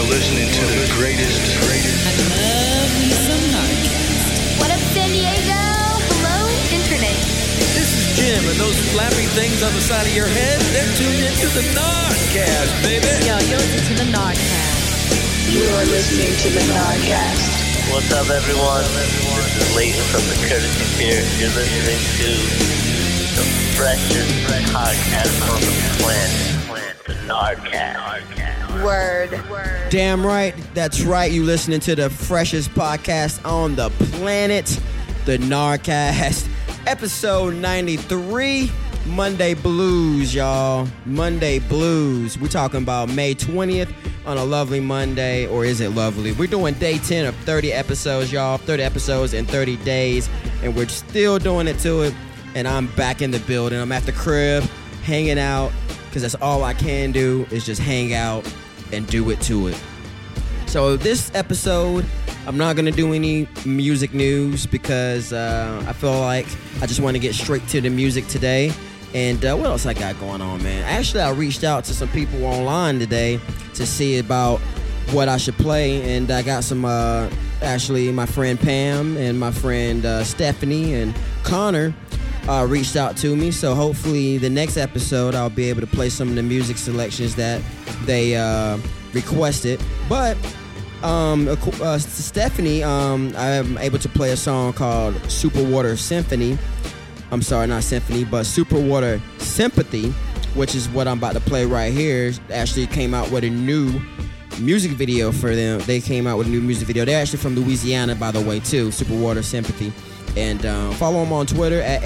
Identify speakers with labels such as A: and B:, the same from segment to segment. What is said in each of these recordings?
A: listening to the greatest.
B: I love me some Narcast.
C: What up, San Diego? Hello, Internet.
D: This is Jim, and those flappy things on the side of your head, they're tuned into the Narcast, baby.
B: Yo, you're listening to the Narcast.
E: You are listening to the Narcast.
F: What's up, everyone? This is Leighton from the Courtesy Pier. You're listening to the freshest podcast on the planet, the Narcast.
C: Word.
G: Damn right, that's right. You listening to the freshest podcast on the planet, the Narcast, episode 93, Monday Blues, y'all. Monday Blues. We're talking about May 20th on a lovely Monday, or is it lovely? We're doing day 10 of 30 episodes, y'all. 30 episodes in 30 days, and we're still doing it to it. And I'm back in the building. I'm at the crib, hanging out, because that's all I can do is just hang out and do it to it. So this episode, I'm not going to do any music news because I feel like I just want to get straight to the music today. And what else I got going on, man? Actually, I reached out to some people online today to see about what I should play. And I got some, actually, my friend Pam and my friend Stephanie and Connor reached out to me. So hopefully the next episode, I'll be able to play some of the music selections that they requested. But Stephanie, I'm able to play a song called Superwater Symphony. I'm sorry, not Symphony, but Superwater Sympathy, which is what I'm about to play right here. Actually came out with a new music video for them. They came out with a new music video. They're actually from Louisiana, by the way, too, Superwater Sympathy. And follow them on Twitter at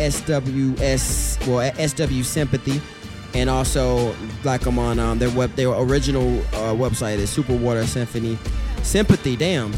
G: SW Sympathy. And also like them on their original website is Superwater Sympathy, damn.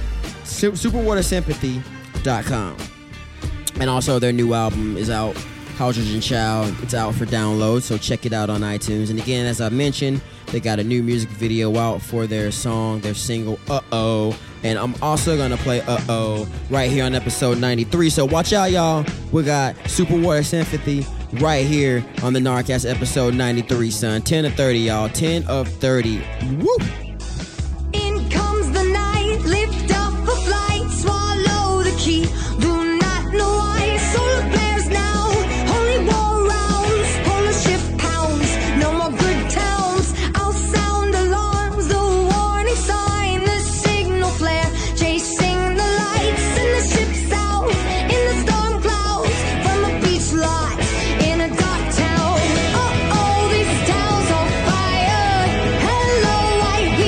G: Superwatersympathy.com. And also their new album is out, Hydrogen Child. It's out for download, so check it out on iTunes. And again, as I mentioned, they got a new music video out for their song, their single, Uh-Oh. And I'm also going to play Uh-Oh right here on episode 93. So watch out, y'all. We got Superwater Sympathy right here on the Narcast episode 93, son. 10 of 30, y'all. 10 of 30. Woo!
H: In comes the night, lift up a flight, swallow the key, do not know why, solar flares now, holy war rounds, polar shift pounds, no more good towns, I'll sound alarms, the warning sign, the signal flare, chasing the lights, and the ship's out, in the storm clouds, from a beach lot, in a dark town, uh-oh, this town's on fire, hello white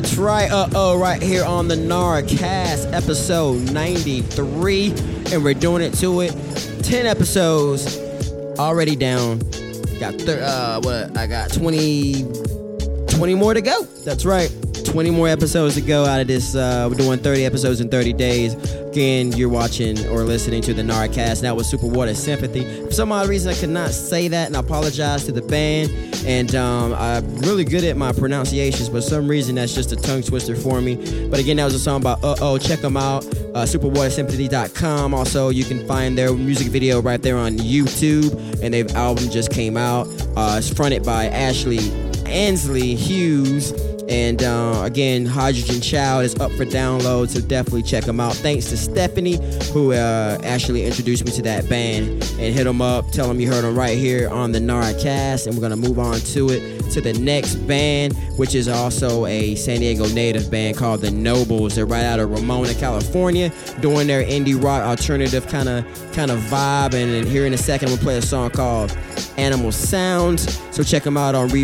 G: That's right. Right here on the Narcast, episode 93. And we're doing it to it. 10 episodes already down. I got 20 more to go. That's right. 20 more episodes to go out of this. We're doing 30 episodes in 30 days. Again, you're watching or listening to the Narcast. That was Superwater Sympathy. For some odd reason, I could not say that, and I apologize to the band. And I'm really good at my pronunciations, but for some reason, that's just a tongue twister for me. But again, that was a song about Check them out. Superwatersympathy.com. Also, you can find their music video right there on YouTube, and their album just came out. It's fronted by Ashley Ansley Hughes. And again, Hydrogen Child is up for download, so definitely check them out. Thanks to Stephanie, who actually introduced me to that band. And hit them up, tell them you heard them right here on the Narcast. And we're going to move on to the next band, which is also a San Diego native band called The Nobles. They're right out of Ramona, California, doing their indie rock alternative kind of vibe. And here in a second, we'll play a song called Animal Sounds. So check them out on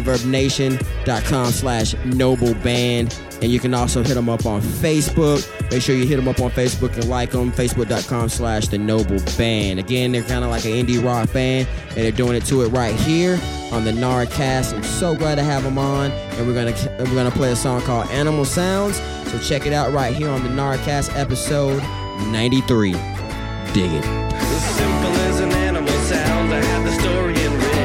G: ReverbNation.com/NobleBand. And you can also hit them up on Facebook. Make sure you hit them up on Facebook and like them. Facebook.com/TheNobleBand. Again, they're kind of like an indie rock band, and they're doing it to it right here on the Narcast. I'm so glad to have them on, and we're gonna play a song called Animal Sounds. So check it out right here on the Narcast, episode 93. Dig it.
D: As simple as an animal sounds, I have the story in writ.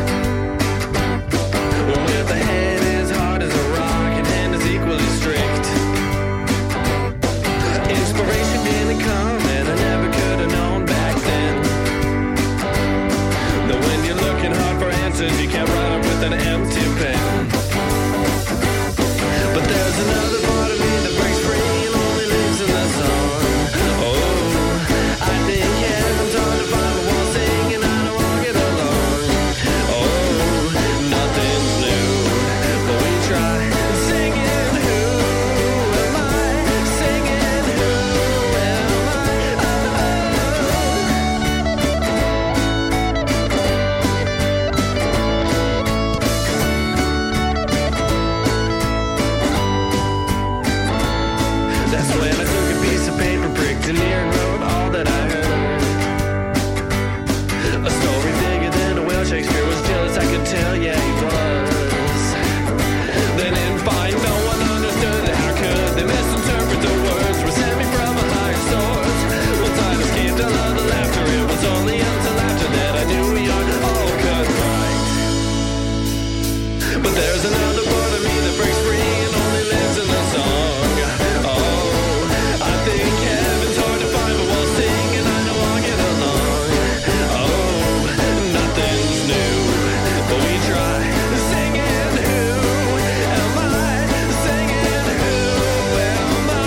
D: With the head as hard as a rock and hand is equally strict. Inspiration didn't come and I never could have known back then that when you're looking hard for answers, you can't write them with an empty pen. But there's another part of me that breaks free and only lives in the sun. I think heaven's hard to find, but while singing I don't walk it alone. Nothing's new, but we try singing. Who am I? Singing. Who am That's when I took a piece of paper, pricked it near and wrote all that I heard. A story bigger than a whale. Shakespeare was jealous, I could tell, yeah he was. They didn't find, no one understood. How could they misinterpret the words? Were sent me from a higher source. Once I escaped all of the laughter, it was only until after that I knew we are all cut right. But there's another part of me that breaks free and only lives in the song. I think heaven's hard to find, but while singing I know I'll get along. Nothing's new, but we try singing. Who am I? Singing. Who am I?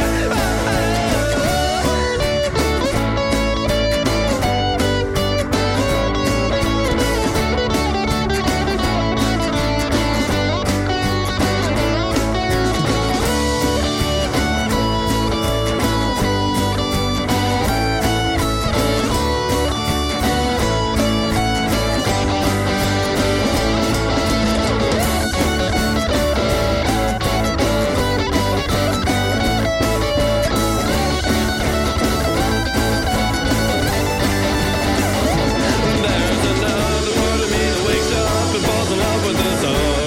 D: There's another part of me that wakes up and falls in love with the song.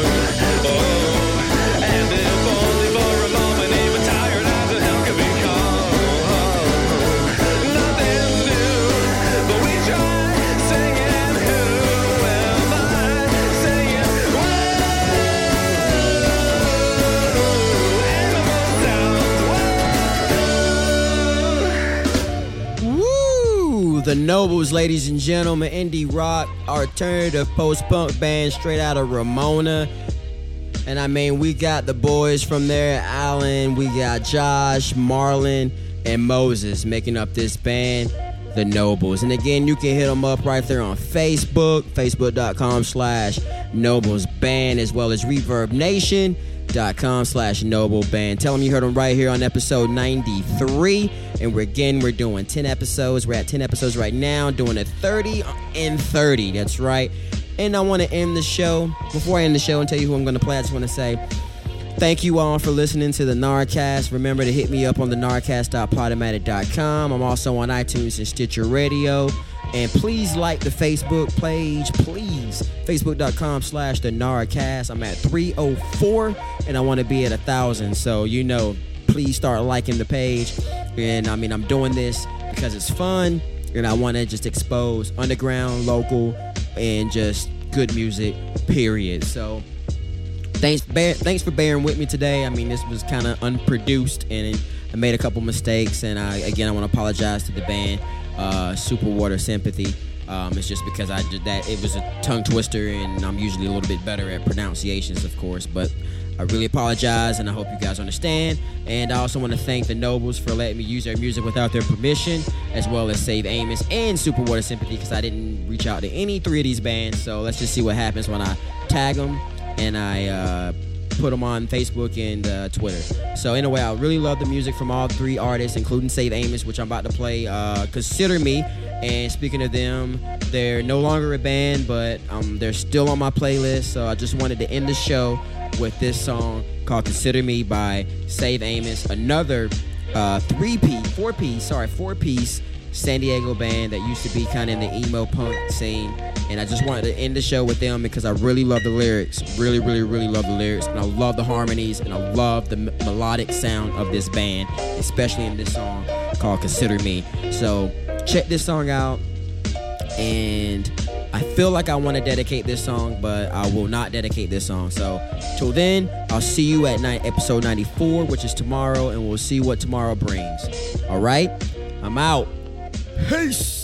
D: And if only for a moment, even tired as the hell could be calm. Nothing's new, but we try singing. Who am I? Singing. Animal sounds.
G: Woo! The Nobles, ladies and gentlemen, indie rock, alternative post-punk band straight out of Ramona. And I mean, we got the boys from there, Alan, we got Josh, Marlon, and Moses making up this band, The Nobles. And again, you can hit them up right there on Facebook, facebook.com/NoblesBand, as well as ReverbNation.com/NobleBand. Tell them you heard them right here on episode 93. And we're doing 10 episodes. We're at 10 episodes right now, doing a 30 and 30. That's right. And I want to end the show. Before I end the show and tell you who I'm going to play, I just want to say Thank you all for listening to the Narcast. Remember to hit me up on the narcast.podomatic.com. I'm also on iTunes and Stitcher Radio. And please like the Facebook page, please. Facebook.com/the Narcast. I'm at 304 and I want to be at 1,000. So, please start liking the page. And I'm doing this because it's fun and I want to just expose underground, local, and just good music, period. So, thanks for bearing with me today. This was kind of unproduced and I made a couple mistakes. And I want to apologize to the band, Superwater Sympathy. It's just because it was a tongue twister and I'm usually a little bit better at pronunciations, of course. But I really apologize and I hope you guys understand. And I also want to thank the Nobles for letting me use their music without their permission, as well as Save Amos and Superwater Sympathy, because I didn't reach out to any three of these bands. So let's just see what happens when I tag them and I put them on Facebook and Twitter. So anyway, I really love the music from all three artists, including Save Amos, which I'm about to play. Consider Me. And speaking of them, they're no longer a band, but they're still on my playlist. So I just wanted to end the show with this song called Consider Me by Save Amos, another four-piece San Diego band that used to be kind of in the emo punk scene. And I just wanted to end the show with them because I really love the lyrics. Really, really, really love the lyrics. And I love the harmonies and I love the melodic sound of this band, especially in this song called Consider Me. So check this song out. And I feel like I want to dedicate this song, but I will not dedicate this song. So till then, I'll see you at episode 94, which is tomorrow, and we'll see what tomorrow brings. All right? I'm out. Peace.